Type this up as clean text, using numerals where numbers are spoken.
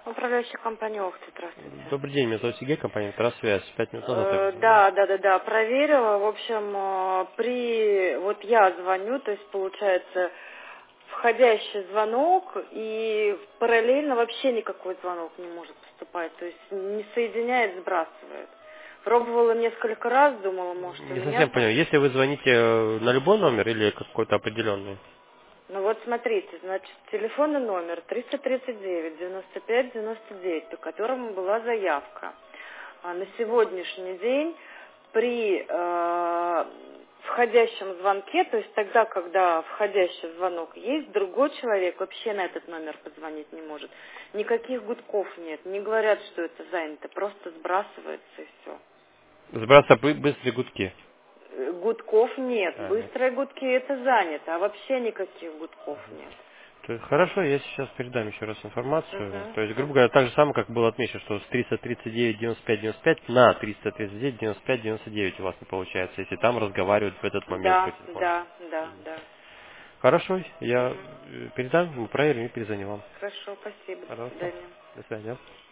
Управляющая компания Охты, здравствуйте. Добрый день, меня зовут Сергей, компания Трансвязь. 5 минут назад я позвонил. Да, проверила. В общем, вот я звоню, то есть получается входящий звонок, и параллельно вообще никакой звонок не может поступать, то есть не соединяет, сбрасывает. Пробовала несколько раз, думала, может, у Не меня совсем понял, там. если вы звоните на любой номер или какой-то определенный? Ну вот смотрите, значит, телефонный номер 339-95-99, по которому была заявка. На сегодняшний день при входящем звонке, то есть тогда, когда входящий звонок есть, другой человек вообще на этот номер позвонить не может. Никаких гудков нет, не говорят, что это занято, просто сбрасывается и все. Сбрасывается быстрые гудки. Гудков нет, Нет. быстрые гудки это занято, а вообще никаких гудков нет. Хорошо, я сейчас передам еще раз информацию. Мгм, То есть, грубо мгм. говоря, так же самое, как было отмечено, что с 339-95-95 на 339-95-99 у вас не получается, если там разговаривают в этот момент по Да, телефону. да, да, да. Хорошо, я Мгм. передам, мы проверим и перезвоним вам. Хорошо, спасибо, до Пожалуйста. свидания. До свидания.